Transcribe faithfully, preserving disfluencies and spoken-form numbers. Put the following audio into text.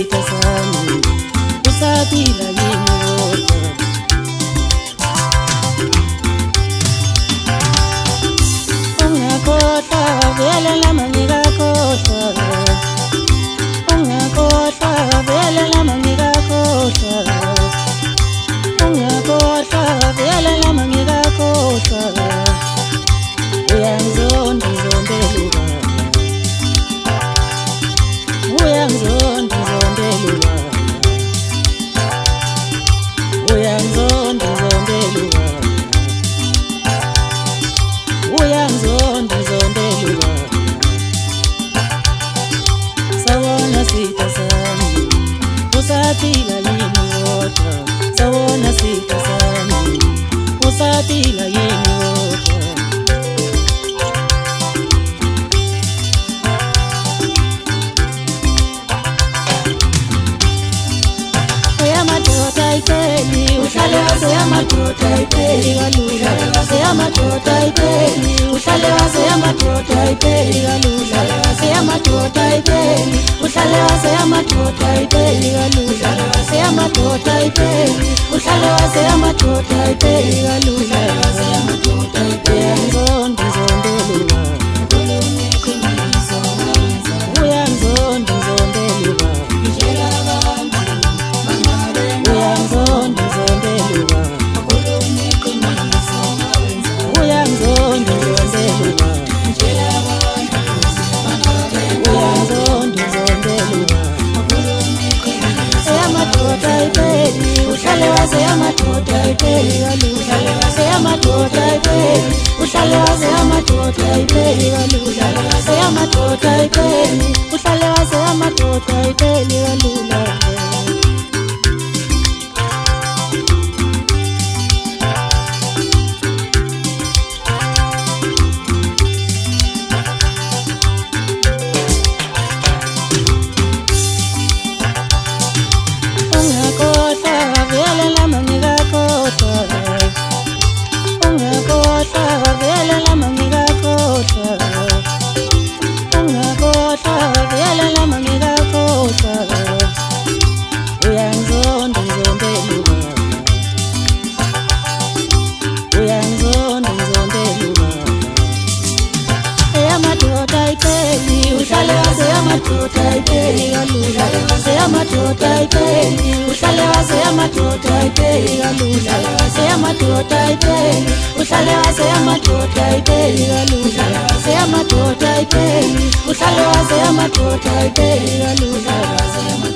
sitha sami usaphila yini kodwa ungakhohlwa vele lama ngikakhohlwa ungakhohlwa vele lama ngikakhohlwa ungakhohlwa vele lama ngikakhohlwa uyangizonda ngizondeluka uyangizonda ngizondeluka uyangizonda ngizondeluka uyangizonda ngizondeluka sawona sitha sami usaphila yini kodwa sawona sitha sami usaphila yini kodwa Ipeli uhlale waze yamadoda ipeli kalula waze yamadoda ipeli uhlale waze yamadoda ipeli kalula waze yamadoda ipeli uhlale waze yamadoda ipeli kalula waze yamadoda ipeli uhlale waze yamadoda ipeli kalula waze yamadoda ipeli ngizonda ngizondeluka uyangizonda ngizondeluka ngitshela abantu uyangizonda ngizondeluka uyangizonda ngizondeluka ngitshela abantu uyangizonda ngizondeluka eyamadoda ipeli uhlale waze yamadoda ipeli kalula waze yamadoda ipeli uhlale waze yamadoda ipeli kalula waze yamadoda ipeli uhlale waze yamadoda ipeli kalula uhlale waze yamadoda ipeli kalula waze yamadoda ipeli uhlale waze yamadoda ipeli kalula waze yamadoda ipeli uhlale waze yamadoda ipeli kalula waze yamadoda ipeli uhlale waze yamadoda ipeli kalula